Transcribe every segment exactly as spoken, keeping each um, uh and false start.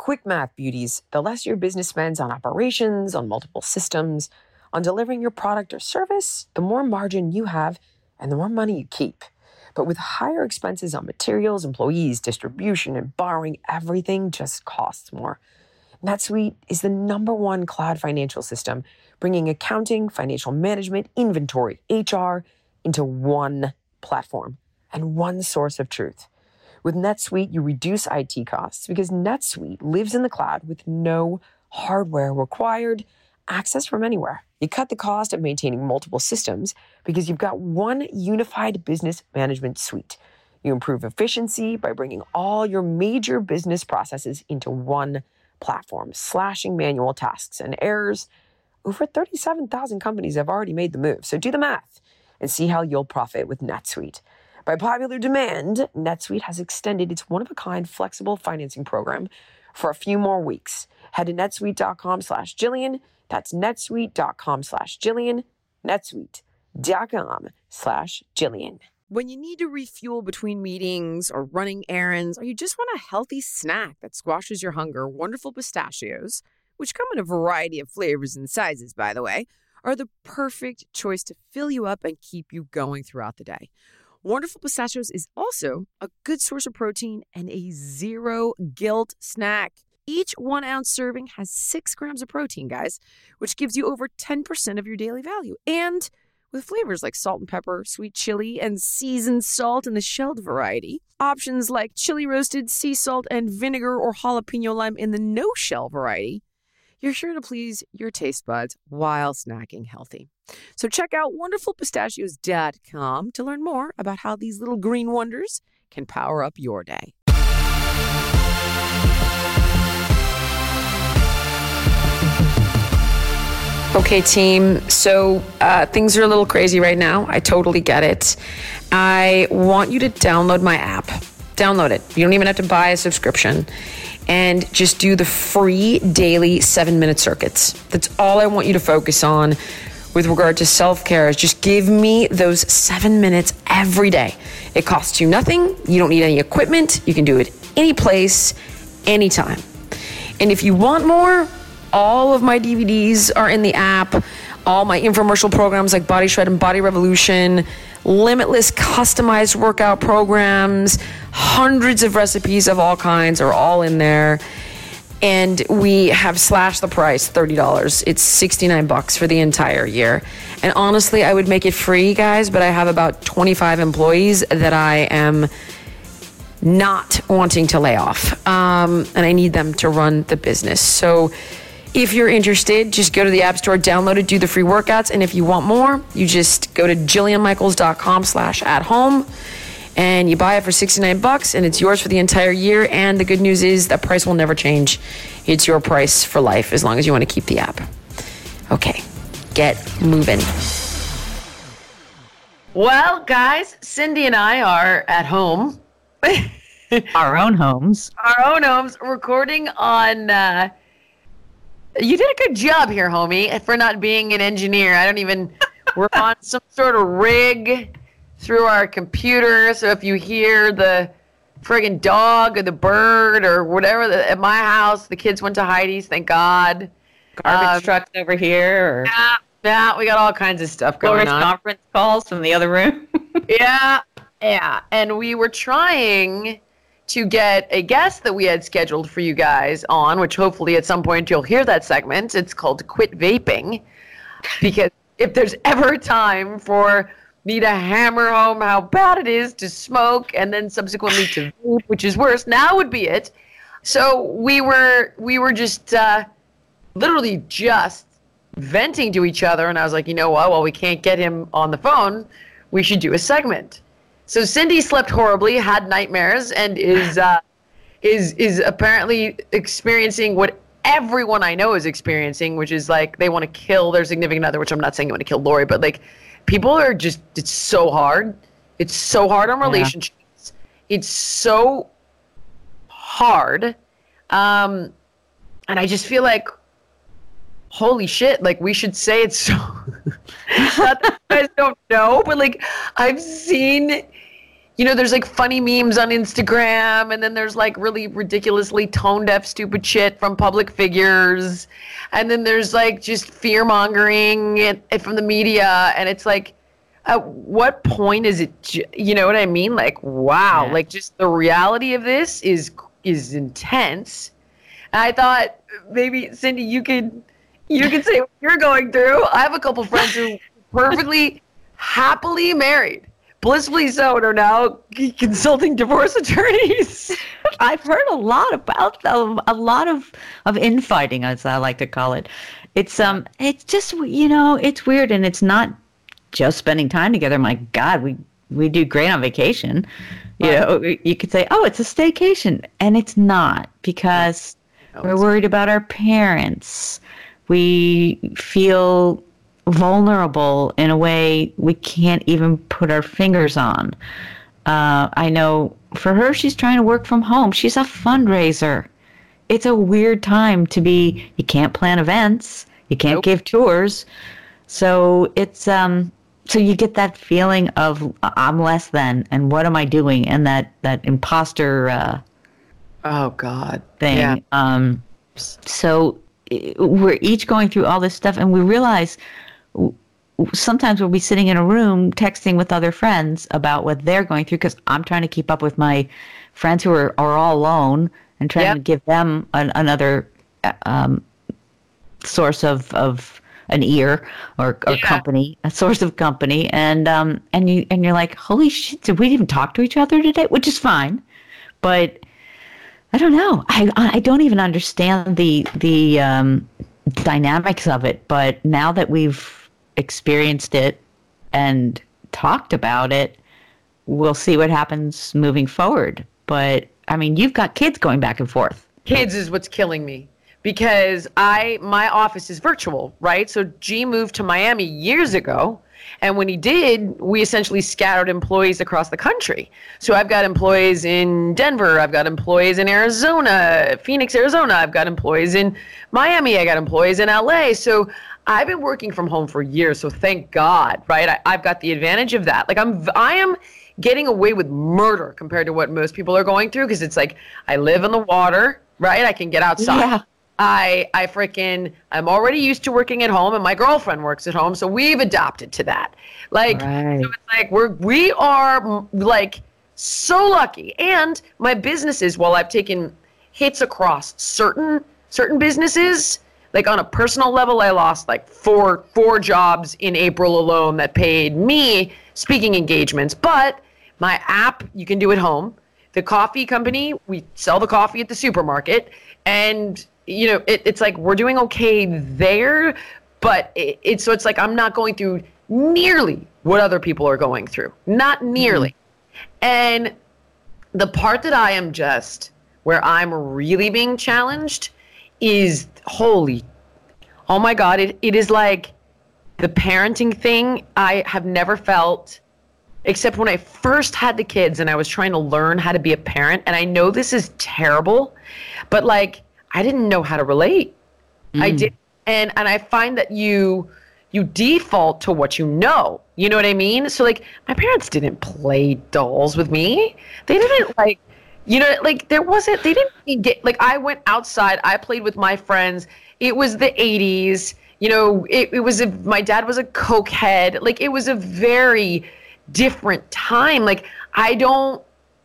quick math, beauties. The less your business spends on operations, on multiple systems, on delivering your product or service, the more margin you have and the more money you keep. But with higher expenses on materials, employees, distribution, and borrowing, everything just costs more. NetSuite is the number one cloud financial system, bringing accounting, financial management, inventory, H R into one platform and one source of truth. With NetSuite, you reduce I T costs because NetSuite lives in the cloud with no hardware required, access from anywhere. You cut the cost of maintaining multiple systems because you've got one unified business management suite. You improve efficiency by bringing all your major business processes into one platform, slashing manual tasks and errors. Over thirty-seven thousand companies have already made the move, so do the math and see how you'll profit with NetSuite. By popular demand, NetSuite has extended its one-of-a-kind flexible financing program for a few more weeks. Head to netsuite.com slash Jillian. That's netsuite.com slash Jillian. netsuite.com slash Jillian. When you need to refuel between meetings or running errands, or you just want a healthy snack that squashes your hunger, Wonderful Pistachios, which come in a variety of flavors and sizes, by the way, are the perfect choice to fill you up and keep you going throughout the day. Wonderful Pistachios is also a good source of protein and a zero guilt snack. Each one ounce serving has six grams of protein, guys, which gives you over ten percent of your daily value. And with flavors like salt and pepper, sweet chili, and seasoned salt in the shelled variety. Options like chili roasted, sea salt, and vinegar or jalapeno lime in the no-shell variety. You're sure to please your taste buds while snacking healthy. So check out wonderful pistachios dot com to learn more about how these little green wonders can power up your day. Okay, team. So uh, things are a little crazy right now. I totally get it. I want you to download my app. Download it. You don't even have to buy a subscription. And just do the free daily seven-minute circuits. That's all I want you to focus on with regard to self-care is just give me those seven minutes every day. It costs you nothing. You don't need any equipment. You can do it any place, anytime. And if you want more, all of my D V Ds are in the app. All my infomercial programs like Body Shred and Body Revolution, limitless customized workout programs, hundreds of recipes of all kinds are all in there. And we have slashed the price, thirty dollars. It's sixty-nine bucks for the entire year. And honestly, I would make it free, guys, but I have about twenty-five employees that I am not wanting to lay off. Um, and I need them to run the business. So if you're interested, just go to the App Store, download it, do the free workouts. And if you want more, you just go to jillianmichaels.com slash at home and you buy it for sixty-nine bucks and it's yours for the entire year. And the good news is that price will never change. It's your price for life as long as you want to keep the app. Okay, get moving. Well, guys, Cindy and I are at home. Our own homes. Our own homes, recording on... Uh, You did a good job here, homie, for not being an engineer. I don't even, we're on some sort of rig through our computer. So if you hear the friggin' dog or the bird or whatever, the, at my house, the kids went to Heidi's, thank God. Garbage um, trucks over here. Or yeah, yeah, we got all kinds of stuff going on. Conference calls from the other room. yeah, yeah. And we were trying to get a guest that we had scheduled for you guys on, which hopefully at some point you'll hear that segment. It's called Quit Vaping. Because if there's ever a time for me to hammer home how bad it is to smoke and then subsequently to vape, which is worse, now would be it. So we were we were just uh, literally just venting to each other, and I was like, you know what, well, we can't get him on the phone, we should do a segment. So Cindy slept horribly, had nightmares, and is uh, is is apparently experiencing what everyone I know is experiencing, which is like they want to kill their significant other, which I'm not saying you want to kill Lori, but like people are just, it's so hard. It's so hard on relationships. Yeah. It's so hard. Um, and I just feel like, holy shit, like we should say it's so, not that you guys don't know, but like I've seen you know, there's like funny memes on Instagram, and then there's like really ridiculously tone deaf, stupid shit from public figures. And then there's like just fear mongering from the media. And it's like, at what point is it, you know what I mean? Like, wow, Yeah. like just the reality of this is, is intense. And I thought maybe Cindy, you could, you could say what you're going through. I have a couple friends who perfectly happily married, blissfully so, and are now consulting divorce attorneys. I've heard a lot about them, a lot of of infighting, as I like to call it. It's um, it's just, you know, it's weird, and it's not just spending time together. My God, we we do great on vacation. You know, you could say, oh, it's a staycation, and it's not, because we're worried about our parents. We feel vulnerable in a way we can't even put our fingers on. Uh, I know for her, she's trying to work from home. She's a fundraiser. It's a weird time to be, you can't plan events, you can't Nope. give tours. So it's, um, so you get that feeling of I'm less than, and what am I doing? And that, that imposter, uh, Oh God. thing. Yeah. Um, so i- we're each going through all this stuff, and we realize w- sometimes we'll be sitting in a room texting with other friends about what they're going through, because I'm trying to keep up with my friends who are, are all alone, and trying Yep. to give them an, another uh, um, source of, of an ear or, or Yeah. company, a source of company. And um, and you and you're like, holy shit, did we even talk to each other today? Which is fine, but I don't know. I I don't even understand the the um, dynamics of it. But now that we've experienced it and talked about it, we'll see what happens moving forward. But I mean, you've got kids going back and forth. Kids is what's killing me, because I my office is virtual, right? So G moved to Miami years ago, and when he did, we essentially scattered employees across the country. So I've got employees in Denver, I've got employees in Arizona, Phoenix, Arizona, I've got employees in Miami, I got employees in L A. So I've been working from home for years, so thank God, right? I, I've got the advantage of that. Like I'm I am getting away with murder compared to what most people are going through, because it's like I live on the water, right? I can get outside. Yeah. I I freaking I'm already used to working at home, and my girlfriend works at home, so we've adapted to that. Like, Right. so it's like we're we are mm, like so lucky. And my businesses, while I've taken hits across certain certain businesses, like on a personal level, I lost like four four jobs in April alone that paid me speaking engagements. But my app, you can do at home. The coffee company, we sell the coffee at the supermarket, and you know, it, it's like we're doing okay there, but it, it's so it's like I'm not going through nearly what other people are going through, not nearly. And the part that I am just where I'm really being challenged is holy, oh my God, it, it is like the parenting thing I have never felt, except when I first had the kids and I was trying to learn how to be a parent. And I know this is terrible, but like, I didn't know how to relate. I did. And, and I find that you, you default to what you know. You know what I mean? So like my parents didn't play dolls with me. They didn't like, you know, like there wasn't, they didn't get, like I went outside, I played with my friends. It was the eighties, you know, it, it was, a, my dad was a coke head. Like it was a very different time. Like I don't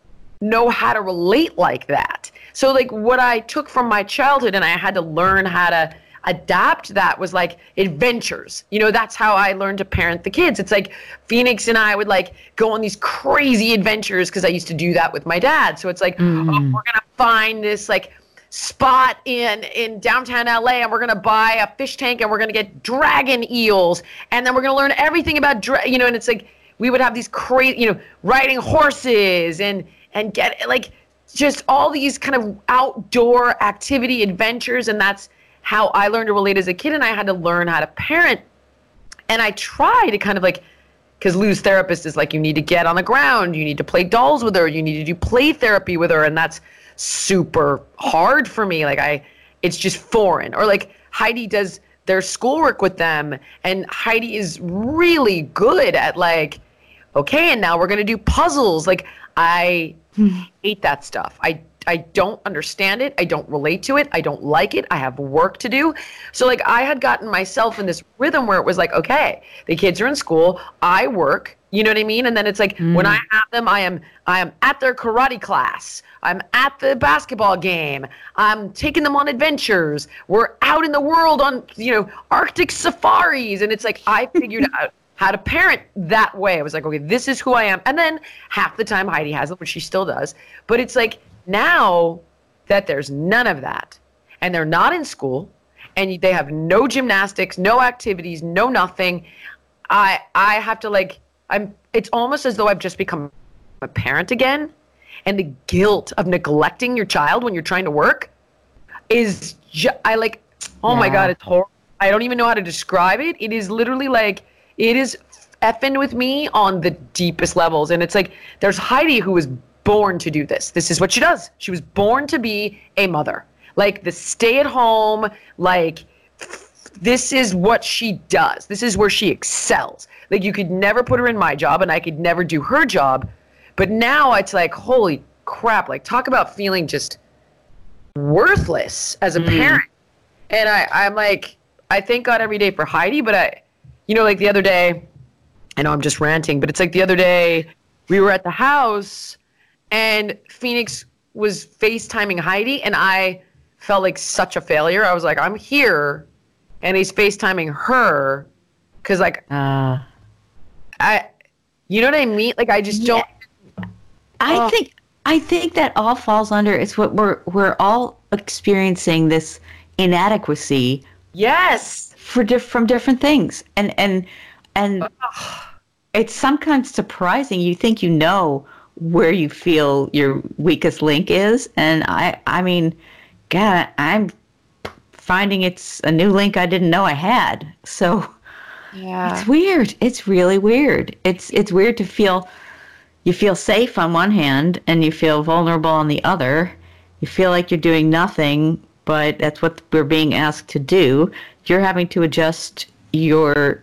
know how to relate like that. So like what I took from my childhood and I had to learn how to adapt that was like adventures. You know, that's how I learned to parent the kids. It's like Phoenix and I would like go on these crazy adventures because I used to do that with my dad. So it's like, mm. oh, we're going to find this like spot in in downtown L A and we're going to buy a fish tank and we're going to get dragon eels. And then we're going to learn everything about, dra- you know, and it's like, we would have these crazy, you know, riding horses and, and get like just all these kind of outdoor activity adventures. And that's how I learned to relate as a kid. And I had to learn how to parent. And I try to kind of like, because Lou's therapist is like, you need to get on the ground. You need to play dolls with her. You need to do play therapy with her. And that's super hard for me. Like I, it's just foreign. Or like Heidi does their schoolwork with them. And Heidi is really good at like, okay, and now we're going to do puzzles. Like I hate that stuff. I I don't understand it. I don't relate to it. I don't like it. I have work to do. So like I had gotten myself in this rhythm where it was like, okay, the kids are in school, I work, you know what I mean? And then it's like mm. when I have them, I am I am at their karate class. I'm at the basketball game. I'm taking them on adventures. We're out in the world on, you know, Arctic safaris. And it's like I figured out how to parent that way. I was like, okay, this is who I am. And then half the time Heidi has it, which she still does. But it's like now that there's none of that and they're not in school and they have no gymnastics, no activities, no nothing, I I have to like, I'm. It's almost as though I've just become a parent again. And the guilt of neglecting your child when you're trying to work is, ju- I like, oh yeah. my God, it's horrible. I don't even know how to describe it. It is literally like, it is effing with me on the deepest levels. And it's like, there's Heidi who was born to do this. This is what she does. She was born to be a mother. Like the stay at home, like this is what she does. This is where she excels. Like you could never put her in my job and I could never do her job. But now it's like, holy crap, like talk about feeling just worthless as a mm. parent. And I, I'm like, I thank God every day for Heidi, but I, you know, like the other day, I know I'm just ranting, but it's like the other day we were at the house and Phoenix was FaceTiming Heidi and I felt like such a failure. I was like, I'm here and he's FaceTiming her because like, uh, I, you know what I mean? Like I just don't. Yeah. I oh. think I think that all falls under it's what we're we're all experiencing this inadequacy. Yes, for diff- from different things, and and and oh. it's sometimes surprising. You think you know where you feel your weakest link is, and I I mean, God, I'm finding it's a new link I didn't know I had. So yeah, it's weird. It's really weird. It's it's weird to feel. You feel safe on one hand and you feel vulnerable on the other. You feel like you're doing nothing, but that's what we're being asked to do. You're having to adjust your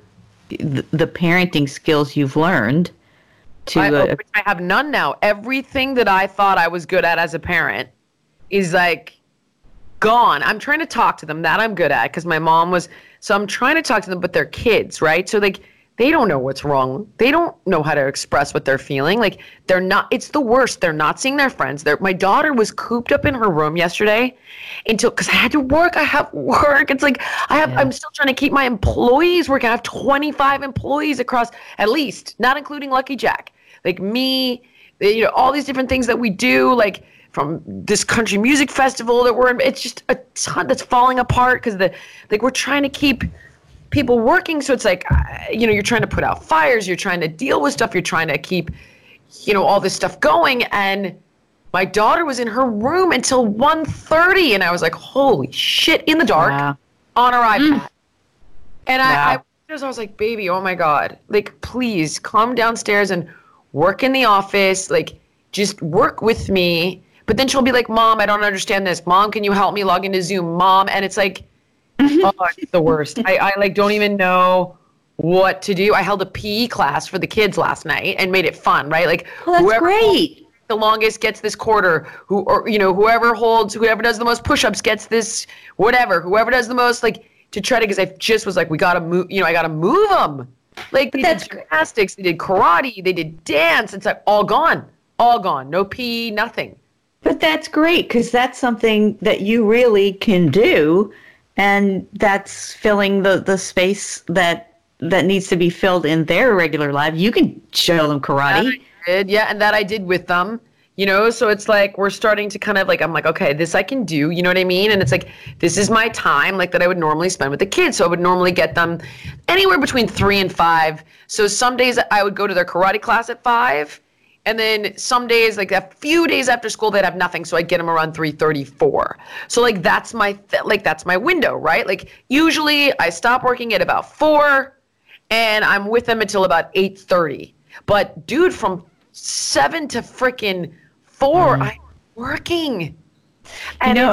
the parenting skills you've learned to I, uh, I have none now. Everything that I thought I was good at as a parent is like gone. I'm trying to talk to them. That I'm good at because my mom was. So I'm trying to talk to them, but they're kids, right? So like they don't know what's wrong. They don't know how to express what they're feeling. Like they're not, it's the worst. They're not seeing their friends. They're, my daughter was cooped up in her room yesterday until, cause I had to work. I have work. It's like, I have, yeah. I'm still trying to keep my employees working. I have twenty-five employees across at least, not including Lucky Jack, like me, you know, all these different things that we do, like from this country music festival that we're in. It's just a ton that's falling apart. Cause the, like we're trying to keep people working. So it's like, you know, you're trying to put out fires, you're trying to deal with stuff, you're trying to keep, you know, all this stuff going. And my daughter was in her room until one thirty. And I was like, holy shit, in the dark wow. on her iPad. Mm. And wow. I, I was like, baby, oh my God, like, please come downstairs and work in the office. Like, just work with me. But then she'll be like, Mom, I don't understand this. Mom, can you help me log into Zoom? Mom. And it's like, oh, it's the worst. I, I like don't even know what to do. I held a P E class for the kids last night and made it fun, right? Like well, that's whoever great. The longest gets this quarter. Who or you know whoever holds, whoever does the most push-ups gets this. Whatever. Whoever does the most, like to try to because I just was like, we gotta move. You know, I gotta move them. Like they did gymnastics, they did karate, they did dance. It's like all gone, all gone. No P E, nothing. But that's great because that's something that you really can do. And that's filling the, the space that that needs to be filled in their regular life. You can show them karate. That I did, yeah, and that I did with them. You know, so it's like we're starting to kind of like, I'm like, okay, this I can do. You know what I mean? And it's like, this is my time like that I would normally spend with the kids. So I would normally get them anywhere between three and five. So some days I would go to their karate class at five. And then some days, like a few days after school, they'd have nothing. So I'd get them around three thirty-four. So like, that's my, th- like, that's my window, right? Like usually I stop working at about four and I'm with them until about eight thirty. But dude, from seven to freaking four, mm. I'm working. And you know, it's,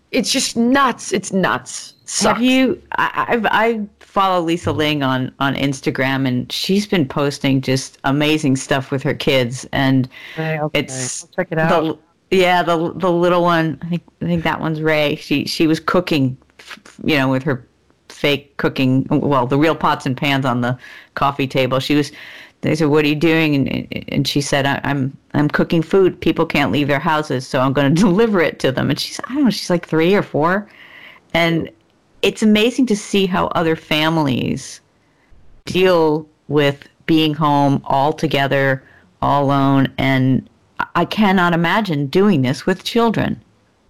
it's just nuts. It's nuts. Sucks. Have you? I, I've I follow Lisa Ling on on Instagram, and she's been posting just amazing stuff with her kids, and Okay, okay. it's I'll check it out. The, yeah, the the little one. I think I think that one's Ray. She she was cooking, you know, with her fake cooking. Well, the real pots and pans on the coffee table. She was. They said, "What are you doing?" And and she said, I, "I'm I'm cooking food. People can't leave their houses, so I'm going to deliver it to them." And she's I don't know. She's like three or four, and it's amazing to see how other families deal with being home all together, all alone, and I cannot imagine doing this with children.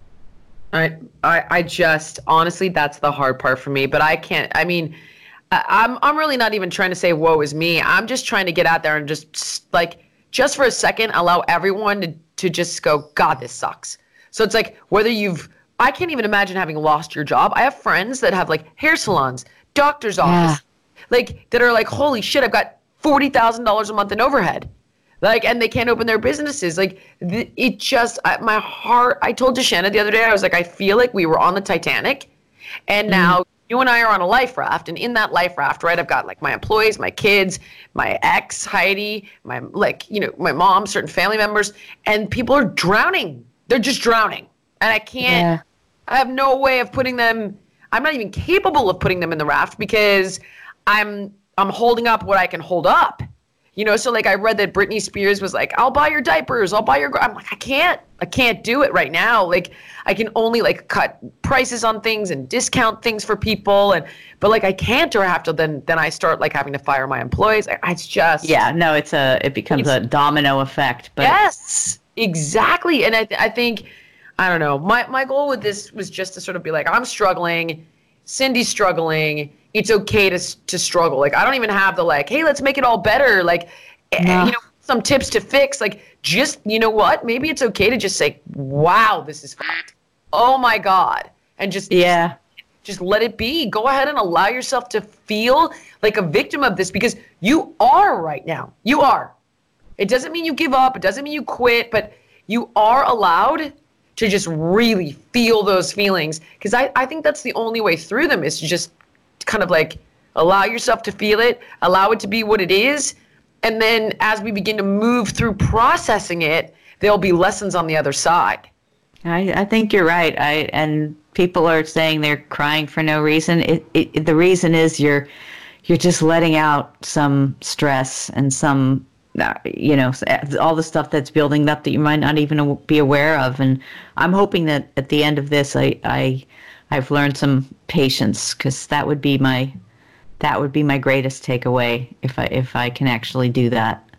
I, I, I just honestly, that's the hard part for me. But I can't. I mean, I, I'm, I'm really not even trying to say woe is me. I'm just trying to get out there and just like, just for a second, allow everyone to, to just go, God, this sucks. So it's like whether you've, I can't even imagine having lost your job. I have friends that have like hair salons, doctor's office, yeah. like that are like, holy shit, I've got forty thousand dollars a month in overhead. Like, and they can't open their businesses. Like, th- it just, I, my heart, I told Deshanna the other day, I was like, I feel like we were on the Titanic, and now mm. you and I are on a life raft, and in that life raft, right, I've got, like, my employees, my kids, my ex, Heidi, my, like, you know, my mom, certain family members, and people are drowning. They're just drowning. And I can't, yeah. I have no way of putting them, I'm not even capable of putting them in the raft because I'm, I'm holding up what I can hold up. You know, so like I read that Britney Spears was like, I'll buy your diapers, I'll buy your, I'm like, I can't, I can't do it right now. Like I can only like cut prices on things and discount things for people. And, but like I can't, or I have to, then, then I start like having to fire my employees. I, it's just. Yeah, no, it's a, it becomes a domino effect. But yes, exactly. And I, th- I think, I don't know, my, my goal with this was just to sort of be like, I'm struggling, Cindy's struggling. It's okay to to struggle. Like, I don't even have the like, hey, let's make it all better. Like, no. you know, some tips to fix. Like, just, you know what? Maybe it's okay to just say, wow, this is fucked. Oh my God. And just, yeah, just, just let it be. Go ahead and allow yourself to feel like a victim of this because you are right now. You are. It doesn't mean you give up. It doesn't mean you quit, but you are allowed to just really feel those feelings. Because I, I think that's the only way through them is to just kind of like allow yourself to feel it, allow it to be what it is. And then as we begin to move through processing it, there'll be lessons on the other side. I, I think you're right. I and people are saying they're crying for no reason. It, it, the reason is you're you're just letting out some stress and some, you know, all the stuff that's building up that you might not even be aware of. And I'm hoping that at the end of this, I, I I've learned some patience because that would be my that would be my greatest takeaway if I if I can actually do that.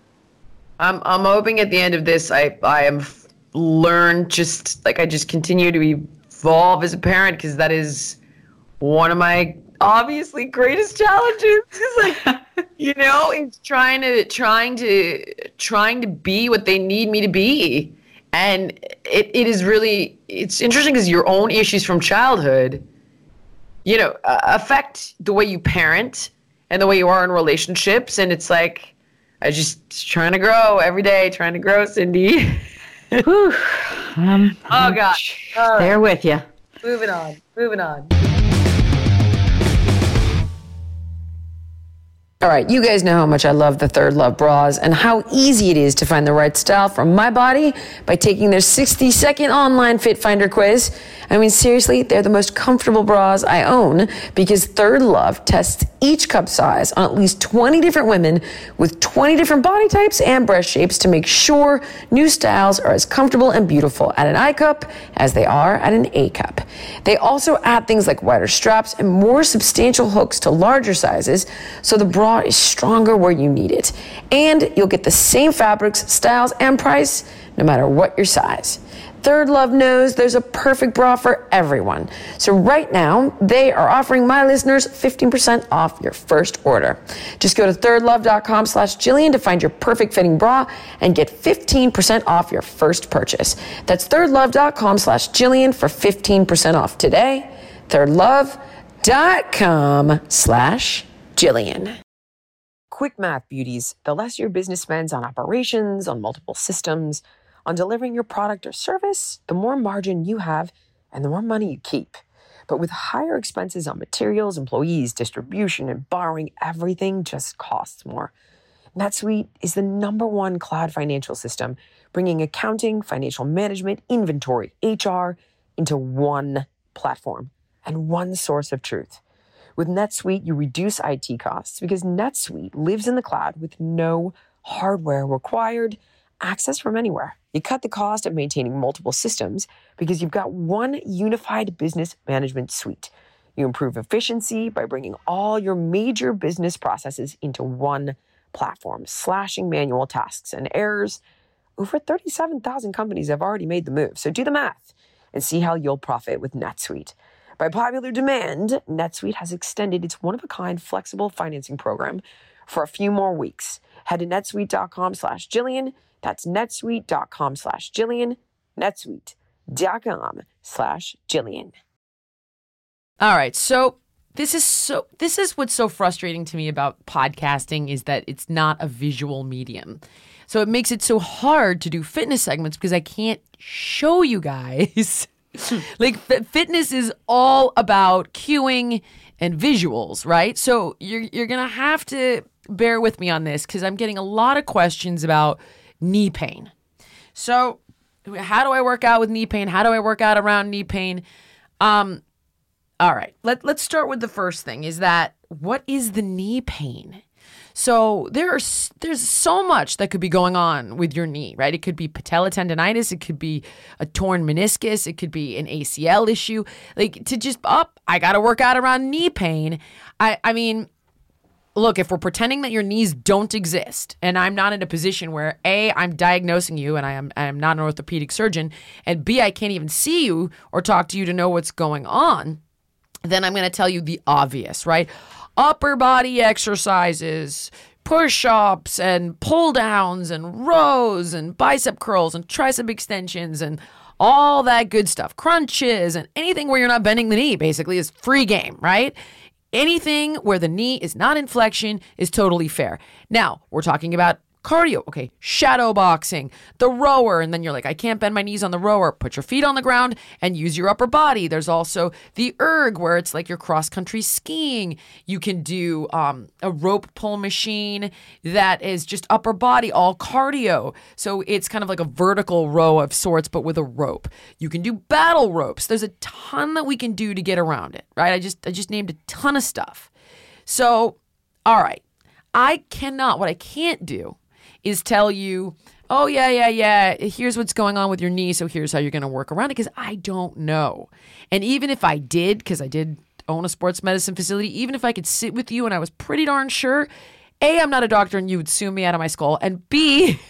I'm I'm hoping at the end of this I I am learned just like I just continue to evolve as a parent because that is one of my obviously greatest challenges. It's like you know it's trying to trying to trying to be what they need me to be. And it, it is really, it's interesting because your own issues from childhood, you know, uh, affect the way you parent and the way you are in relationships. And it's like, I just trying to grow every day, trying to grow, Cindy. Whew. Um, oh, gosh. Uh, there with you. Moving on, moving on. All right, you guys know how much I love the Third Love bras and how easy it is to find the right style for my body by taking their sixty second online fit finder quiz. I mean, seriously, they're the most comfortable bras I own because Third Love tests each cup size on at least twenty different women with twenty different body types and breast shapes to make sure new styles are as comfortable and beautiful at an I cup as they are at an A cup. They also add things like wider straps and more substantial hooks to larger sizes, so the bra is stronger where you need it. And you'll get the same fabrics, styles, and price no matter what your size. Third Love knows there's a perfect bra for everyone. So right now, they are offering my listeners fifteen percent off your first order. Just go to thirdlove.com slash Jillian to find your perfect fitting bra and get fifteen percent off your first purchase. That's thirdlove.com slash Jillian for fifteen percent off today. thirdlove.com slash Jillian. Quick math, beauties. The less your business spends on operations, on multiple systems, on delivering your product or service, the more margin you have and the more money you keep. But with higher expenses on materials, employees, distribution, and borrowing, everything just costs more. NetSuite is the number one cloud financial system, bringing accounting, financial management, inventory, H R into one platform and one source of truth. With NetSuite, you reduce I T costs because NetSuite lives in the cloud with no hardware required, access from anywhere. You cut the cost of maintaining multiple systems because you've got one unified business management suite. You improve efficiency by bringing all your major business processes into one platform, slashing manual tasks and errors. Over thirty-seven thousand companies have already made the move, so do the math and see how you'll profit with NetSuite. By popular demand, NetSuite has extended its one-of-a-kind flexible financing program for a few more weeks. Head to netsuite.com slash Jillian. That's netsuite.com slash Jillian. netsuite.com slash Jillian. All right, so this is so this is what's so frustrating to me about podcasting is that it's not a visual medium. So it makes it so hard to do fitness segments because I can't show you guys. Like f- fitness is all about cueing and visuals, right? So you're you're going to have to bear with me on this because I'm getting a lot of questions about knee pain. So how do I work out with knee pain? How do I work out around knee pain? Um, all right, let, let's start with the first thing is that what is the knee pain? So there are, there's so much that could be going on with your knee, right? It could be patella tendonitis. It could be a torn meniscus. It could be an A C L issue. Like to just up, oh, I got to work out around knee pain. I, I mean, look, if we're pretending that your knees don't exist, and I'm not in a position where A, I'm diagnosing you and I am I am not an orthopedic surgeon, and B, I can't even see you or talk to you to know what's going on, then I'm going to tell you the obvious, right? Upper body exercises, push-ups and pull-downs and rows and bicep curls and tricep extensions and all that good stuff. Crunches and anything where you're not bending the knee basically is free game, right? Anything where the knee is not in flexion is totally fair. Now, we're talking about cardio. Okay, shadow boxing, the rower, and then you're like, I can't bend my knees on the rower. Put your feet on the ground and use your upper body. There's also the erg where it's like your cross-country skiing. You can do um, a rope pull machine that is just upper body, all cardio. So it's kind of like a vertical row of sorts, but with a rope. You can do battle ropes. There's a ton that we can do to get around it, right? I just I just named a ton of stuff. So, all right. I cannot, what I can't do is tell you, oh, yeah, yeah, yeah, here's what's going on with your knee, so here's how you're going to work around it, because I don't know. And even if I did, because I did own a sports medicine facility, even if I could sit with you and I was pretty darn sure, A, I'm not a doctor and you would sue me out of my skull, and B,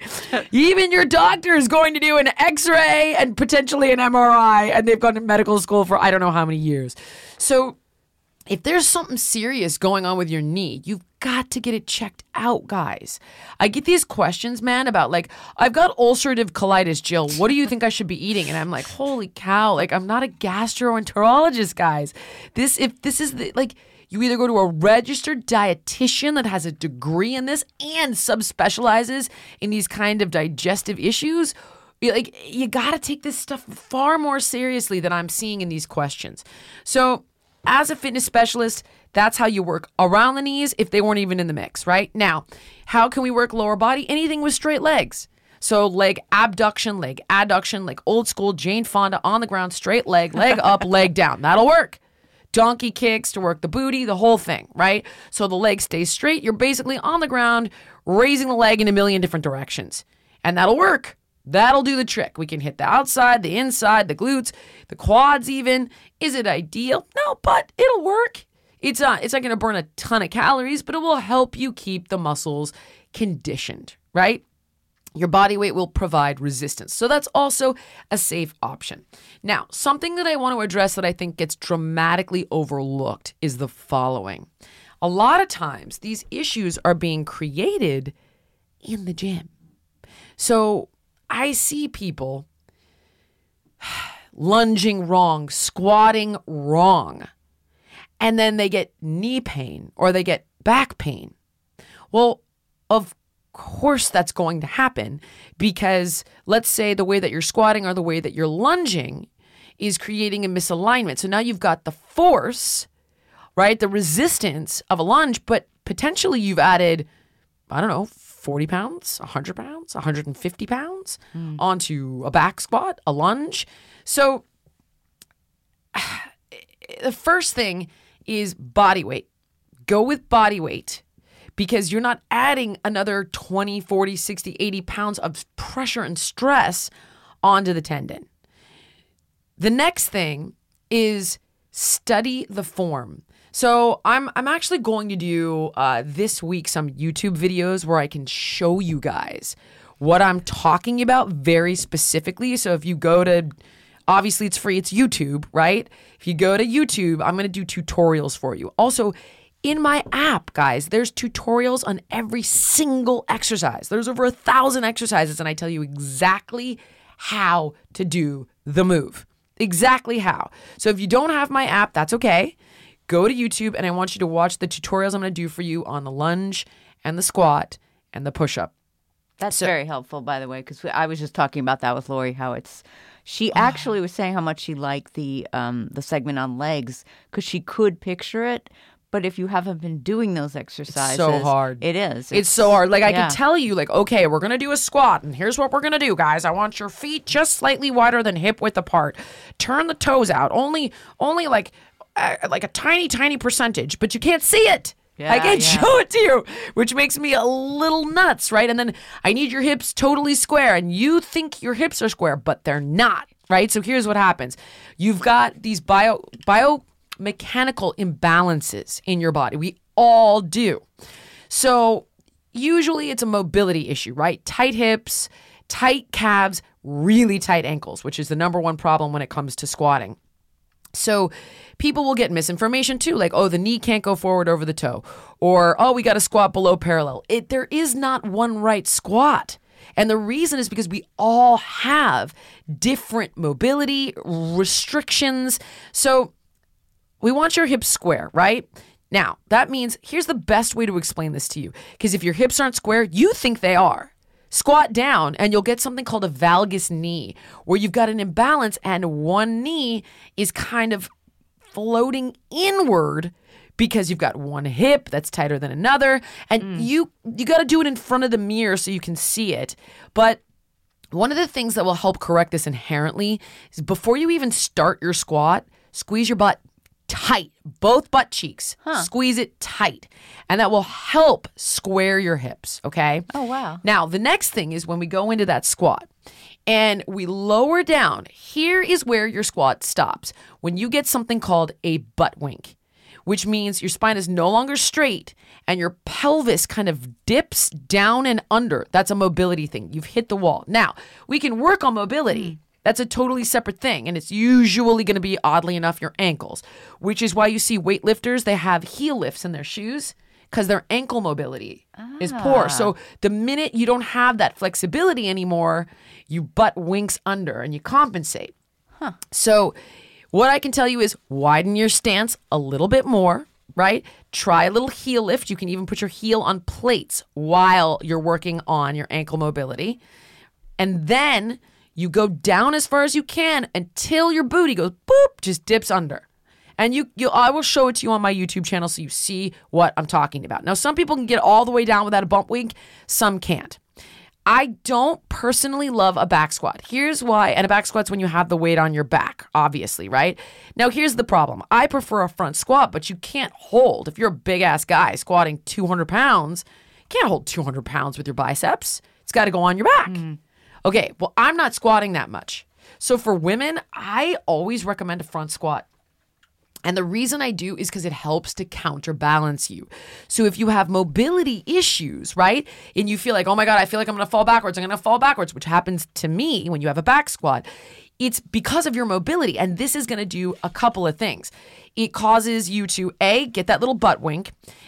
even your doctor is going to do an x-ray and potentially an M R I, and they've gone to medical school for I don't know how many years. So if there's something serious going on with your knee, you've got to get it checked out, guys. I get these questions, man, about like, I've got ulcerative colitis, Jill. What do you think I should be eating? And I'm like, holy cow, like I'm not a gastroenterologist, guys. This, if this is the, like, you either go to a registered dietitian that has a degree in this and subspecializes in these kind of digestive issues. Like, you got to take this stuff far more seriously than I'm seeing in these questions. So as a fitness specialist, that's how you work around the knees if they weren't even in the mix, right? Now, how can we work lower body? Anything with straight legs. So leg abduction, leg adduction, like old school Jane Fonda on the ground, straight leg, leg up, leg down. That'll work. Donkey kicks to work the booty, the whole thing, right? So the leg stays straight. You're basically on the ground, raising the leg in a million different directions. And that'll work. That'll do the trick. We can hit the outside, the inside, the glutes, the quads even. Is it ideal? No, but it'll work. It's not, it's not going to burn a ton of calories, but it will help you keep the muscles conditioned, right? Your body weight will provide resistance. So that's also a safe option. Now, something that I want to address that I think gets dramatically overlooked is the following. A lot of times, these issues are being created in the gym. So I see people lunging wrong, squatting wrong, and then they get knee pain or they get back pain. Well, of course that's going to happen because let's say the way that you're squatting or the way that you're lunging is creating a misalignment. So now you've got the force, right? The resistance of a lunge, but potentially you've added, I don't know, forty pounds, one hundred pounds, one hundred fifty pounds mm. onto a back squat, a lunge. So the first thing is body weight. Go with body weight because you're not adding another twenty, forty, sixty, eighty pounds of pressure and stress onto the tendon. The next thing is study the form. So I'm I'm actually going to do uh, this week some YouTube videos where I can show you guys what I'm talking about very specifically. So if you go to, obviously it's free, it's YouTube, right? If you go to YouTube, I'm going to do tutorials for you. Also, in my app, guys, there's tutorials on every single exercise. There's over a thousand exercises, and I tell you exactly how to do the move. Exactly how. So if you don't have my app, that's okay. Go to YouTube, and I want you to watch the tutorials I'm going to do for you on the lunge and the squat and the push-up. That's so, very helpful, by the way, because I was just talking about that with Lori, how it's, she actually was saying how much she liked the um, the segment on legs because she could picture it. But if you haven't been doing those exercises, it's so hard. It is. It's, it's so hard. Like I yeah. could tell you, like, okay, we're going to do a squat, and here's what we're going to do, guys. I want your feet just slightly wider than hip width apart. Turn the toes out. Only, only like, uh, like a tiny, tiny percentage, but you can't see it. Yeah, I can't yeah. show it to you, which makes me a little nuts, right? And then I need your hips totally square, and you think your hips are square, but they're not, right? So here's what happens. You've got these bio, biomechanical imbalances in your body. We all do. So usually it's a mobility issue, right? Tight hips, tight calves, really tight ankles, which is the number one problem when it comes to squatting. So people will get misinformation too, like, oh, the knee can't go forward over the toe, or, oh, we got to squat below parallel. It, there is not one right squat. And the reason is because we all have different mobility restrictions. So we want your hips square, right? Now, that means here's the best way to explain this to you. Because if your hips aren't square, you think they are. Squat down and you'll get something called a valgus knee, where you've got an imbalance and one knee is kind of floating inward because you've got one hip that's tighter than another. And mm. you you got to do it in front of the mirror so you can see it. But one of the things that will help correct this inherently is before you even start your squat, squeeze your butt tight, both butt cheeks. Huh. Squeeze it tight. And that will help square your hips, okay? Oh, wow. Now, the next thing is when we go into that squat and we lower down, here is where your squat stops. When you get something called a butt wink, which means your spine is no longer straight and your pelvis kind of dips down and under. That's a mobility thing. You've hit the wall. Now, we can work on mobility. Mm. That's a totally separate thing, and it's usually going to be, oddly enough, your ankles, which is why you see weightlifters, they have heel lifts in their shoes because their ankle mobility ah. is poor. So the minute you don't have that flexibility anymore, you butt winks under and you compensate. Huh. So what I can tell you is widen your stance a little bit more, right? Try a little heel lift. You can even put your heel on plates while you're working on your ankle mobility. And then you go down as far as you can until your booty goes boop, just dips under. And you, you, I will show it to you on my YouTube channel so you see what I'm talking about. Now, some people can get all the way down without a bump wink. Some can't. I don't personally love a back squat. Here's why. And a back squat's when you have the weight on your back, obviously, right? Now, here's the problem. I prefer a front squat, but you can't hold. If you're a big-ass guy squatting two hundred pounds, you can't hold two hundred pounds with your biceps. It's got to go on your back. Mm. Okay, well, I'm not squatting that much. So for women, I always recommend a front squat. And the reason I do is because it helps to counterbalance you. So if you have mobility issues, right, and you feel like, oh my God, I feel like I'm going to fall backwards, I'm going to fall backwards, which happens to me when you have a back squat, it's because of your mobility. And this is going to do a couple of things. It causes you to, A, get that little butt wink.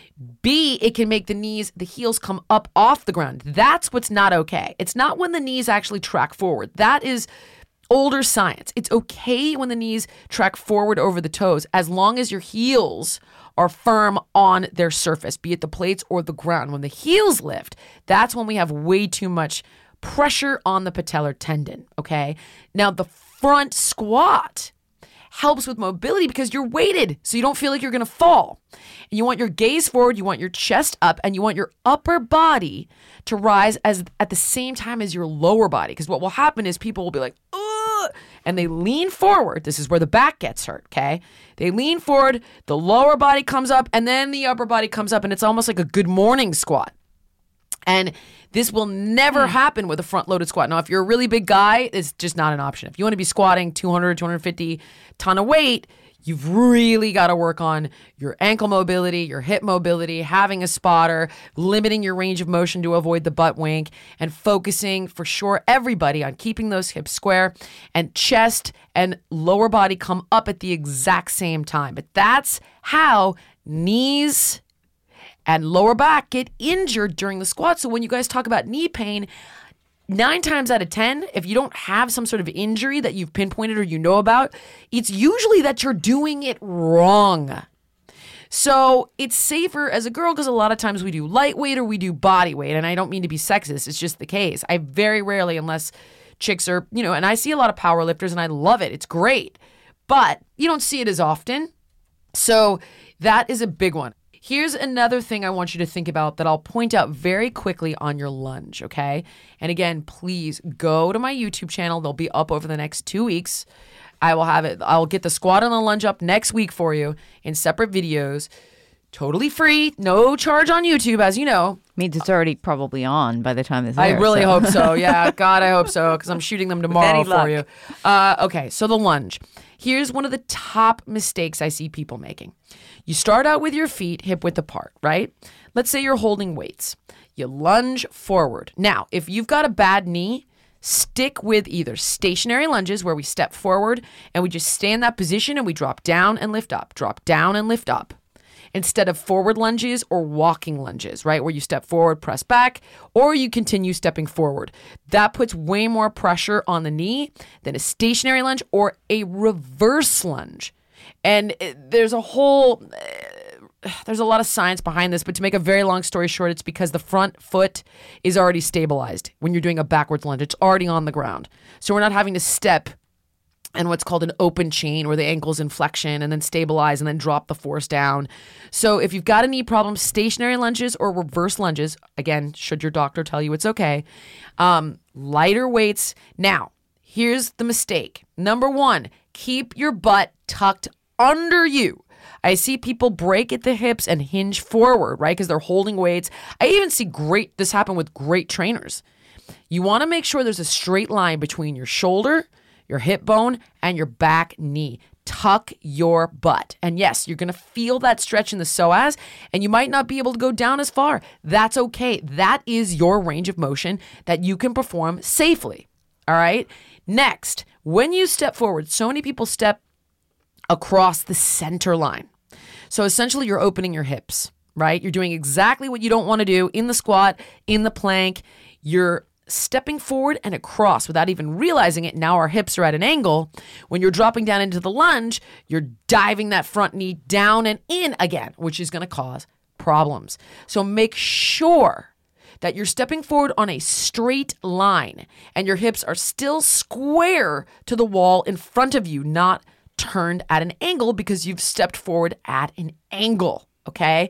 B, it can make the knees, the heels come up off the ground. That's what's not okay. It's not when the knees actually track forward. That is older science. It's okay when the knees track forward over the toes as long as your heels are firm on their surface, be it the plates or the ground. When the heels lift, that's when we have way too much pressure on the patellar tendon, okay? Now, the front squat helps with mobility because you're weighted, so you don't feel like you're going to fall. And you want your gaze forward, you want your chest up, and you want your upper body to rise as at the same time as your lower body. Because what will happen is people will be like, ugh, and they lean forward. This is where the back gets hurt, okay? They lean forward, the lower body comes up, and then the upper body comes up, and it's almost like a good morning squat. And this will never happen with a front-loaded squat. Now, if you're a really big guy, it's just not an option. If you want to be squatting two hundred, two hundred fifty ton of weight, you've really got to work on your ankle mobility, your hip mobility, having a spotter, limiting your range of motion to avoid the butt wink, and focusing for sure everybody on keeping those hips square and chest and lower body come up at the exact same time. But that's how knees and lower back get injured during the squat. So when you guys talk about knee pain, nine times out of ten, if you don't have some sort of injury that you've pinpointed or you know about, it's usually that you're doing it wrong. So it's safer as a girl because a lot of times we do lightweight or we do body weight. And I don't mean to be sexist. It's just the case. I very rarely, unless chicks are, you know, and I see a lot of power lifters and I love it. It's great. But you don't see it as often. So that is a big one. Here's another thing I want you to think about that I'll point out very quickly on your lunge, okay? And again, please go to my YouTube channel. They'll be up over the next two weeks. I will have it. I'll get the squat and the lunge up next week for you in separate videos. Totally free, no charge on YouTube, as you know. Means it's already probably on by the time this I airs, really so. hope so. Yeah, God, I hope so, because I'm shooting them tomorrow for luck. you. Uh, okay, so the lunge. Here's one of the top mistakes I see people making. You start out with your feet hip width apart, right? Let's say you're holding weights. You lunge forward. Now, if you've got a bad knee, stick with either stationary lunges where we step forward and we just stay in that position and we drop down and lift up, drop down and lift up, instead of forward lunges or walking lunges, right? Where you step forward, press back, or you continue stepping forward. That puts way more pressure on the knee than a stationary lunge or a reverse lunge. And there's a whole, there's a lot of science behind this, but to make a very long story short, it's because the front foot is already stabilized when you're doing a backwards lunge. It's already on the ground. So we're not having to step and what's called an open chain where the ankle's in flexion and then stabilize and then drop the force down. So if you've got a knee problem, stationary lunges or reverse lunges, again, should your doctor tell you it's okay, um, lighter weights. Now, here's the mistake. Number one, keep your butt tucked under you. I see people break at the hips and hinge forward, right? Because they're holding weights. I even see great, this happen with great trainers. You want to make sure there's a straight line between your shoulder, your hip bone, and your back knee. Tuck your butt. And yes, you're going to feel that stretch in the psoas, and you might not be able to go down as far. That's okay. That is your range of motion that you can perform safely. All right? Next, when you step forward, so many people step across the center line. So essentially, you're opening your hips, right? You're doing exactly what you don't want to do in the squat, in the plank. You're stepping forward and across without even realizing it. Now our hips are at an angle. When you're dropping down into the lunge, you're diving that front knee down and in again, which is going to cause problems. So make sure that you're stepping forward on a straight line and your hips are still square to the wall in front of you, not turned at an angle because you've stepped forward at an angle, okay?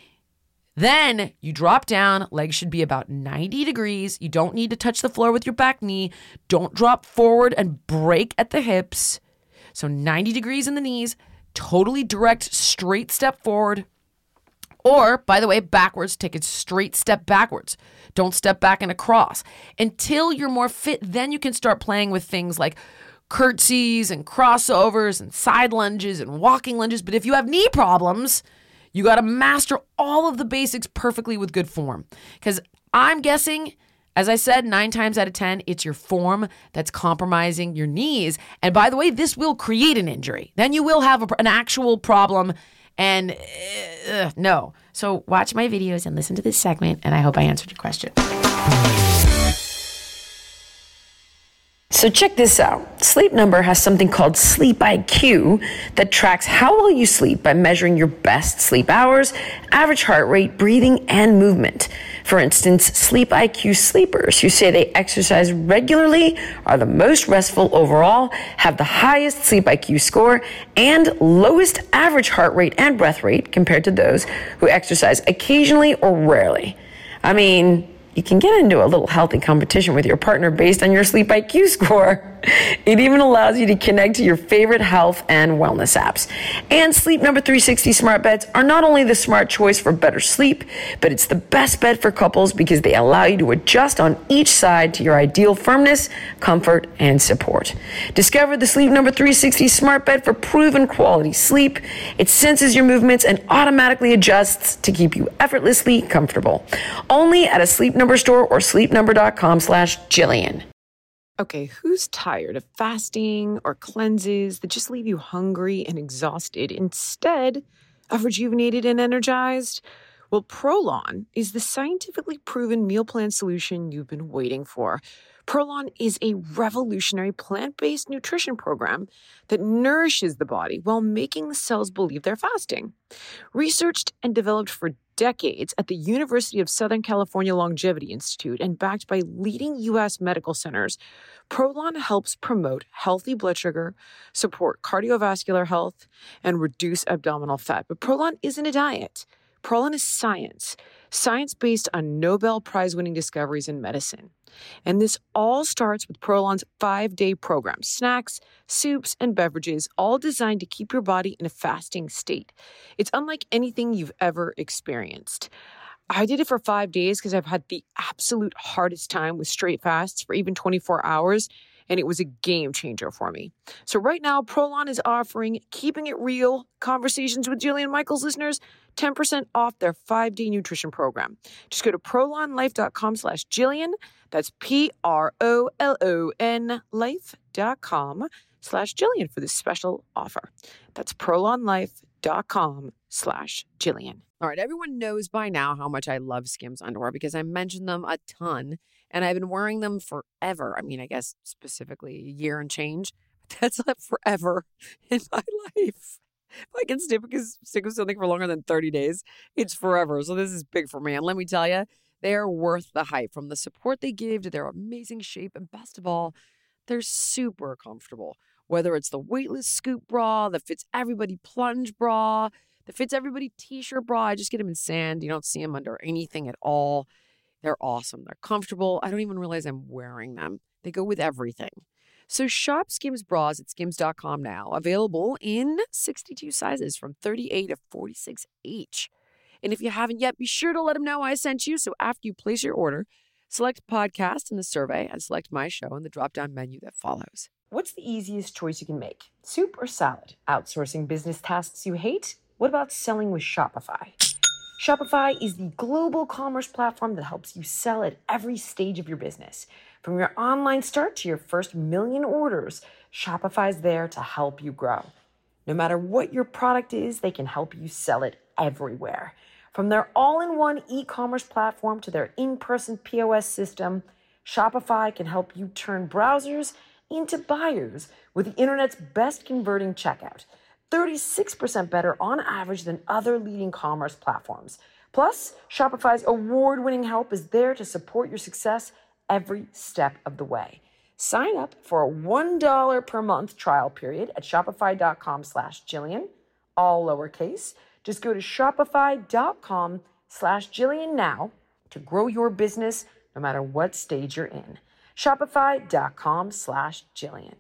Then you drop down, legs should be about ninety degrees. You don't need to touch the floor with your back knee. Don't drop forward and break at the hips. So ninety degrees in the knees, totally direct, straight step forward. Or, by the way, backwards, take a straight step backwards. Don't step back and across. Until you're more fit, then you can start playing with things like curtsies and crossovers and side lunges and walking lunges. But if you have knee problems, you got to master all of the basics perfectly with good form. Because I'm guessing, as I said, nine times out of ten, it's your form that's compromising your knees. And by the way, this will create an injury. Then you will have a, an actual problem. And uh, no. So watch my videos and listen to this segment, and I hope I answered your question. So check this out. Sleep Number has something called Sleep I Q that tracks how well you sleep by measuring your best sleep hours, average heart rate, breathing, and movement. For instance, Sleep I Q sleepers who say they exercise regularly are the most restful overall, have the highest Sleep I Q score, and lowest average heart rate and breath rate compared to those who exercise occasionally or rarely. I mean, you can get into a little healthy competition with your partner based on your Sleep I Q score. It even allows you to connect to your favorite health and wellness apps. And Sleep Number three sixty smart beds are not only the smart choice for better sleep, but it's the best bed for couples because they allow you to adjust on each side to your ideal firmness, comfort, and support. Discover the Sleep Number three sixty smart bed for proven quality sleep. It senses your movements and automatically adjusts to keep you effortlessly comfortable. Only at a Sleep Number store or sleepnumber.com slash Jillian. Okay, who's tired of fasting or cleanses that just leave you hungry and exhausted instead of rejuvenated and energized? Well, Prolon is the scientifically proven meal plan solution you've been waiting for. Prolon is a revolutionary plant-based nutrition program that nourishes the body while making the cells believe they're fasting. Researched and developed for decades at the University of Southern California Longevity Institute and backed by leading U S medical centers, Prolon helps promote healthy blood sugar, support cardiovascular health, and reduce abdominal fat. But Prolon isn't a diet. Prolon is science, science based on Nobel Prize-winning discoveries in medicine. And this all starts with Prolon's five-day program, snacks, soups, and beverages, all designed to keep your body in a fasting state. It's unlike anything you've ever experienced. I did it for five days because I've had the absolute hardest time with straight fasts for even twenty-four hours, and it was a game changer for me. So right now, Prolon is offering Keeping It Real Conversations with Jillian Michaels listeners ten percent off their five-day nutrition program. Just go to prolonlife.com slash Jillian. That's P R O L O N life.com slash Jillian for this special offer. That's prolonlife.com slash Jillian. All right, everyone knows by now how much I love Skims underwear because I mention them a ton, and I've been wearing them forever. I mean, I guess specifically a year and change. But that's like forever in my life. If I can stick with, stick with something for longer than thirty days, it's forever. So this is big for me. And let me tell you, they are worth the hype. From the support they give to their amazing shape, and best of all, they're super comfortable. Whether it's the weightless scoop bra, the fits everybody plunge bra, the fits everybody t-shirt bra, I just get them in sand. You don't see them under anything at all. They're awesome. They're comfortable. I don't even realize I'm wearing them. They go with everything. So shop Skims bras at skims dot com now. Available in sixty-two sizes from thirty-eight to forty-six each. And if you haven't yet, be sure to let them know I sent you. So after you place your order, select podcast in the survey and select my show in the drop-down menu that follows. What's the easiest choice you can make? Soup or salad? Outsourcing business tasks you hate? What about selling with Shopify? Shopify is the global commerce platform that helps you sell at every stage of your business. From your online start to your first million orders, Shopify's there to help you grow. No matter what your product is, they can help you sell it everywhere. From their all-in-one e-commerce platform to their in-person P O S system, Shopify can help you turn browsers into buyers with the internet's best converting checkout. thirty-six percent better on average than other leading commerce platforms. Plus, Shopify's award-winning help is there to support your success every step of the way. Sign up for a one dollar per month trial period at shopify.com slash Jillian, all lowercase. Just go to shopify.com slash Jillian now to grow your business no matter what stage you're in. Shopify.com slash Jillian.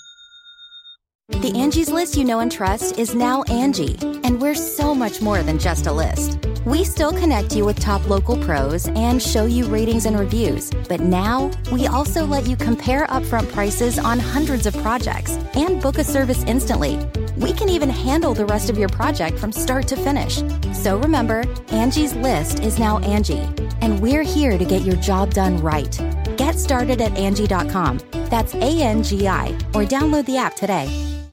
The Angie's List you know and trust is now Angie, and we're so much more than just a list. We still connect you with top local pros and show you ratings and reviews, but now we also let you compare upfront prices on hundreds of projects and book a service instantly. We can even handle the rest of your project from start to finish. So remember, Angie's List is now Angie, and we're here to get your job done right. Get started at Angie dot com. That's A N G I, or download the app today.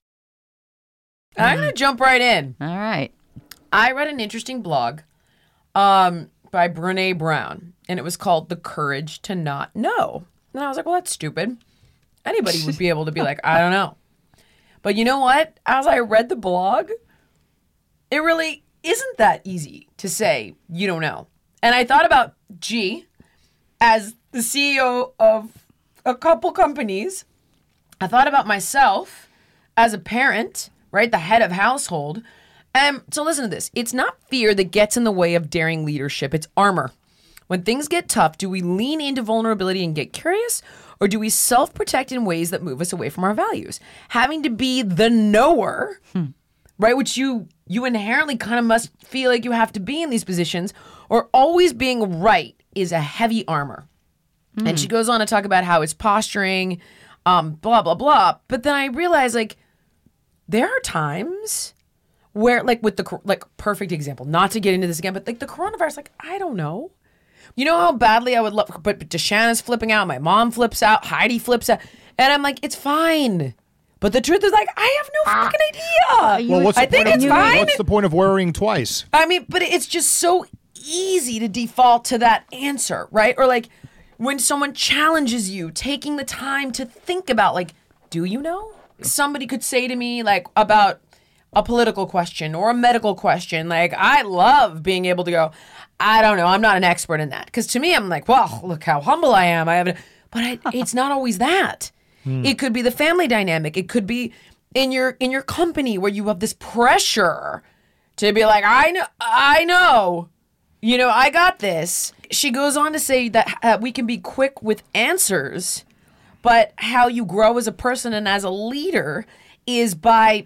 I'm going to jump right in. All right. I read an interesting blog um, by Brené Brown, and it was called The Courage to Not Know. And I was like, well, that's stupid. Anybody would be able to be like, I don't know. But you know what? As I read the blog, it really isn't that easy to say you don't know. And I thought about G as the C E O of a couple companies. I thought about myself as a parent, right? The head of household. And so listen to this. It's not fear that gets in the way of daring leadership. It's armor. When things get tough, do we lean into vulnerability and get curious? Or do we self-protect in ways that move us away from our values? Having to be the knower, hmm. right? Which you you inherently kind of must feel like you have to be in these positions, or always being right is a heavy armor. Mm. And she goes on to talk about how it's posturing, um, blah, blah, blah. But then I realized, like, there are times where, like, with the, like, perfect example, not to get into this again, but, like, the coronavirus, like, I don't know. You know how badly I would love, but, but Deshanna's flipping out, my mom flips out, Heidi flips out, and I'm like, it's fine. But the truth is, like, I have no fucking idea. Well, what's the I think point it's of, fine. What's the point of worrying twice? I mean, but it's just so easy to default to that answer, right? Or like when someone challenges you, taking the time to think about, like, do you know? Somebody could say to me, like, about a political question or a medical question. Like, I love being able to go, I don't know, I'm not an expert in that. Because to me, I'm like, well, look how humble I am. I haven't, but I, it's not always that. Hmm. It could be the family dynamic. It could be in your in your company where you have this pressure to be like, I know, I know, you know, I got this. She goes on to say that uh, we can be quick with answers, but how you grow as a person and as a leader is by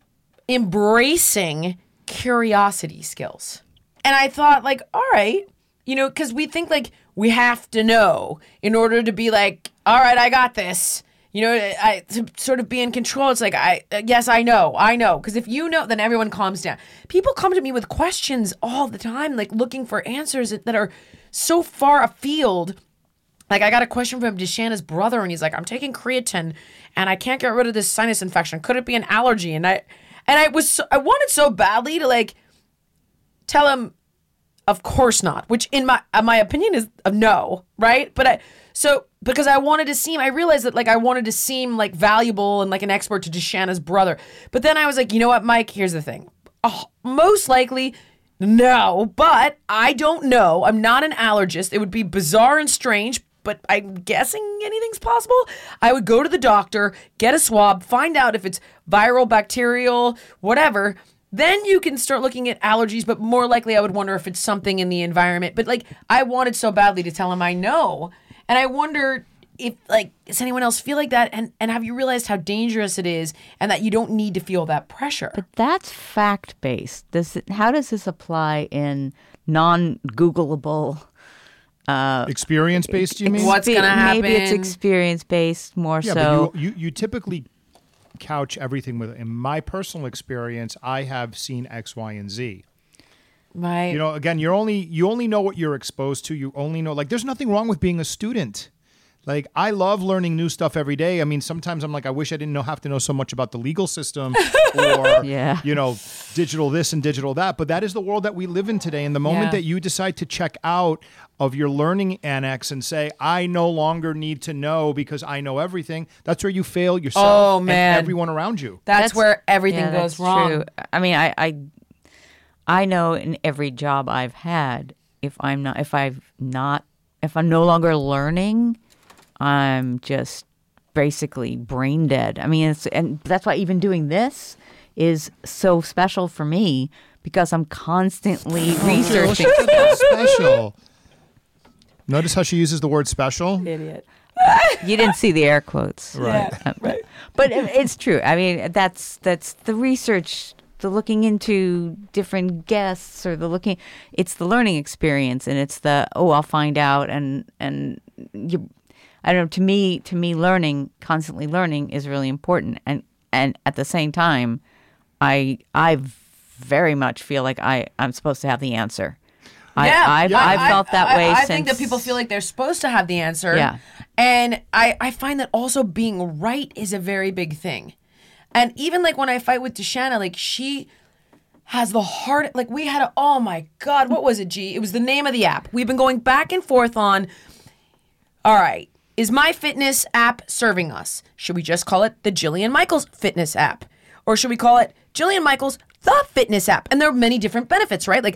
embracing curiosity skills. And I thought, like, all right, you know, because we think like we have to know in order to be like, all right, I got this. You know, I to sort of be in control. It's like, I yes, I know, I know. Because if you know, then everyone calms down. People come to me with questions all the time, like looking for answers that are so far afield. Like, I got a question from Deshanna's brother, and he's like, I'm taking creatine, and I can't get rid of this sinus infection. Could it be an allergy? And I, and I was, so, I wanted so badly to like tell him, of course not. Which, in my my opinion, is a no, right? But I. So, because I wanted to seem, I realized that, like, I wanted to seem, like, valuable and, like, an expert to Deshanna's brother. But then I was like, you know what, Mike? Here's the thing. Oh, most likely, no. But I don't know. I'm not an allergist. It would be bizarre and strange, but I'm guessing anything's possible. I would go to the doctor, get a swab, find out if it's viral, bacterial, whatever. Then you can start looking at allergies, but more likely I would wonder if it's something in the environment. But, like, I wanted so badly to tell him I know. And I wonder if, like, does anyone else feel like that? And and have you realized how dangerous it is and that you don't need to feel that pressure? But that's fact-based. Does it, how does this apply in non-Googleable... Uh, experience-based, you mean? What's going to happen? Maybe it's experience-based more yeah, so. But you, you, you typically couch everything with, in my personal experience, I have seen X, Y, and Z. Right. You know, again, you're only you only know what you're exposed to. You only know, like, there's nothing wrong with being a student. Like, I love learning new stuff every day. I mean, sometimes I'm like, I wish I didn't know, have to know so much about the legal system or, yeah. you know, digital this and digital that. But that is the world that we live in today. And the moment yeah. that you decide to check out of your learning annex and say, I no longer need to know because I know everything, that's where you fail yourself oh, man. and everyone around you. That's, That's where everything yeah, goes that's wrong. True. I mean, I, I I know in every job I've had, if I'm not, if I've not, if I'm no longer learning, I'm just basically brain dead. I mean, it's, and that's why even doing this is so special for me because I'm constantly researching. Special. Notice how she uses the word special? Idiot. You didn't see the air quotes. Right. Yeah, right. But it, it's true. I mean, that's that's the research, the looking into different guests or the looking, it's the learning experience and it's the, oh, I'll find out. And, and you, I don't know, to me, to me, learning, constantly learning is really important. And, and at the same time, I, I very much feel like I, I'm supposed to have the answer. I, Yeah, I've, yeah. I've felt that I, way I, I since. think that people feel like they're supposed to have the answer. Yeah. And I, I find that also being right is a very big thing. And even like when I fight with Deshanna, like she has the heart, like we had a, oh my God, what was it, G? It was the name of the app. We've been going back and forth on, all right, is my fitness app serving us? Should we just call it the Jillian Michaels fitness app? Or should we call it Jillian Michaels, the fitness app? And there are many different benefits, right? Like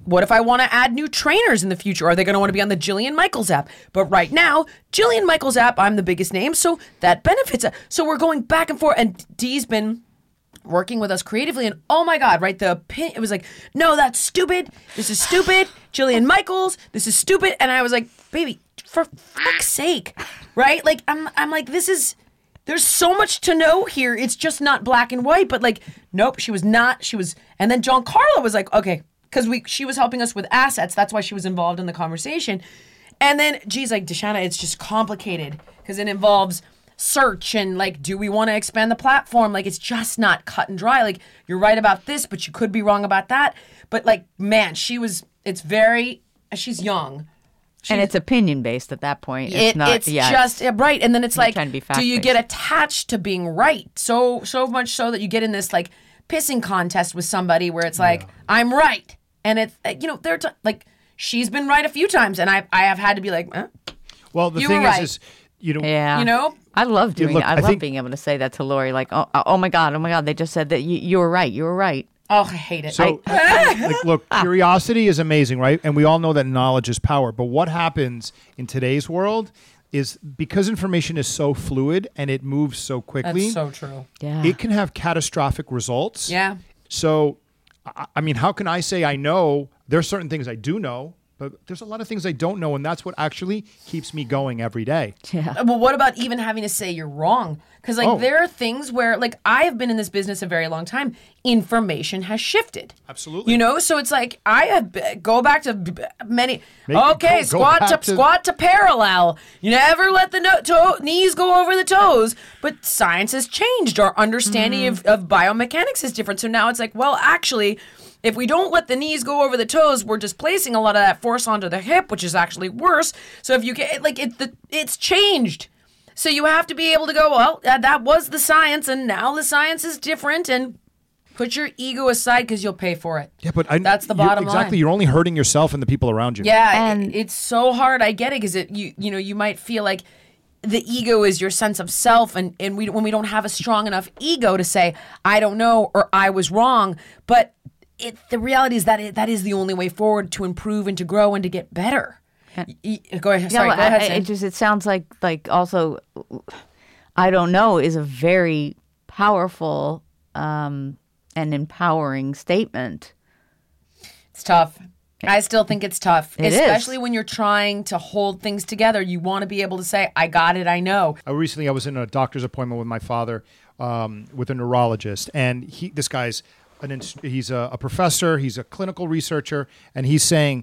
what if I want to add new trainers in the future? Are they going to want to be on the Jillian Michaels app? But right now, Jillian Michaels app, I'm the biggest name, so that benefits us. So we're going back and forth, and Dee's been working with us creatively, and oh my God, right? The pin, it was like, no, that's stupid. This is stupid. Jillian Michaels, this is stupid. And I was like, baby, for fuck's sake, right? Like, I'm, I'm like, this is, there's so much to know here. It's just not black and white, but like, nope, she was not, she was, and then John Carlo was like, okay, because we, she was helping us with assets. That's why she was involved in the conversation. And then, geez, like, Deshanna, it's just complicated because it involves search and like, do we want to expand the platform? Like, it's just not cut and dry. Like, you're right about this, but you could be wrong about that. But like, man, she was, it's very, she's young. She, and it's opinion based at that point. It's it, not. It's yeah, just yeah, right, and then it's like, trying to be do you fact-based. get attached to being right? So so much so that you get in this like pissing contest with somebody where it's like, yeah. I'm right, and it's you know they're t- like she's been right a few times, and I I have had to be like, eh, well, the you thing were right. is, is you know, yeah, you know. I love doing look, it. I, I love think- being able to say that to Lori, like, oh, oh my God, oh my God, they just said that you, you were right, you were right. Oh, I hate it. So, like, look, curiosity is amazing, right? And we all know that knowledge is power. But what happens in today's world is because information is so fluid and it moves so quickly, That's so true. Yeah. it can have catastrophic results. Yeah. So, I I mean, how can I say I know? There are certain things I do know, but there's a lot of things I don't know, and that's what actually keeps me going every day. Yeah. Well, what about even having to say you're wrong? Because like Oh. there are things where like I have been in this business a very long time. Information has shifted. Absolutely. You know, so it's like I have b- go back to b- many. Make- okay, go- go squat back to, to- squat to parallel. You never let the no- toe- knees go over the toes. But science has changed. Our understanding Mm-hmm. of, of biomechanics is different. So now it's like, well, actually, if we don't let the knees go over the toes, we're displacing a lot of that force onto the hip, which is actually worse. So if you get like it, the, it's changed. So you have to be able to go, well, uh, that was the science, and now the science is different, and put your ego aside because you'll pay for it. Yeah, but I, That's the you're- bottom line. Exactly. You're only hurting yourself and the people around you. Yeah, And- it, it's so hard. I get it because it you you know you might feel like the ego is your sense of self, and and we when we don't have a strong enough ego to say I don't know or I was wrong, but it the reality is that it, that is the only way forward to improve and to grow and to get better. Y- y- go ahead. Sorry, Yeah, go ahead. I- Sam. it just it sounds like like also, I don't know is a very powerful um, and empowering statement. It's tough. I still think it's tough, It is. especially when you're trying to hold things together. You want to be able to say, I got it, I know. Uh, recently, I was in a doctor's appointment with my father, um, with a neurologist, and he, this guy's, an ins- he's a, a professor, he's a clinical researcher, and he's saying,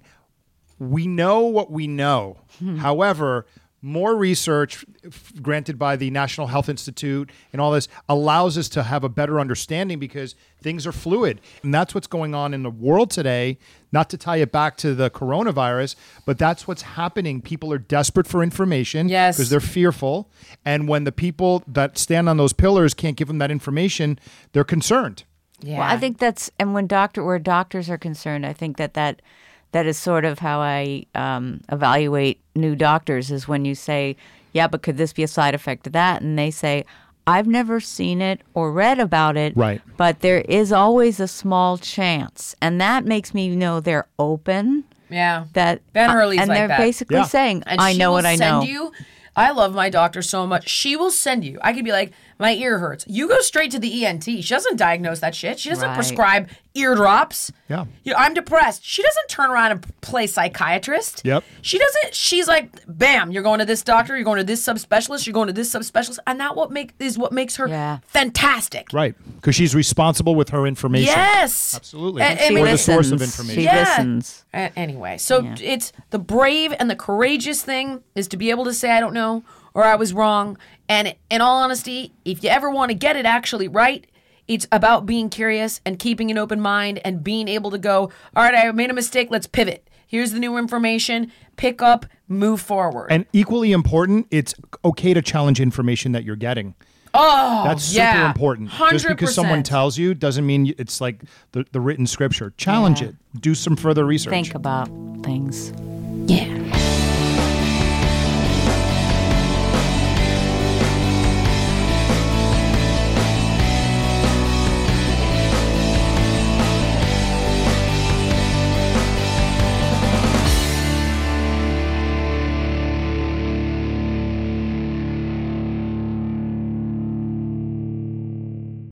we know what we know. However, more research, f- granted by the National Health Institute and all this, allows us to have a better understanding because things are fluid. And that's what's going on in the world today. Not to tie it back to the coronavirus, but that's what's happening. People are desperate for information Yes. because they're fearful. And when the people that stand on those pillars can't give them that information, they're concerned. Yeah. Well, I think that's and when doctor where doctors are concerned, I think that that that is sort of how I um, evaluate new doctors is when you say, yeah, but could this be a side effect of that? And they say, I've never seen it or read about it, Right. but there is always a small chance. And that makes me know they're open. Yeah. That Ben Hurley's and like they're that. basically Yeah. saying, And I she know will what I send know. You, I love my doctor so much. She will send you. I could be like, my ear hurts. You go straight to the E N T. She doesn't diagnose that shit. She doesn't Right. prescribe ear drops. Yeah. You know, I'm depressed. She doesn't turn around and play psychiatrist. Yep. She doesn't. She's like, bam, you're going to this doctor. You're going to this subspecialist. You're going to this subspecialist. And that what make is what makes her Yeah. fantastic. Right. Because she's responsible with her information. Yes. Absolutely. A- And I She mean, Or the listens. source of information. She Yeah. listens. A- Anyway, so it's the brave and the courageous thing is to be able to say I don't know or I was wrong. And in all honesty, if you ever want to get it actually right, it's about being curious and keeping an open mind and being able to go, all right, I made a mistake, let's pivot. Here's the new information, pick up, move forward. And equally important, it's okay to challenge information that you're getting. oh, That's super yeah, important. one hundred percent. Just because someone tells you doesn't mean it's like the, the written scripture. Challenge Yeah. it. Do some further research. Think about things. Yeah.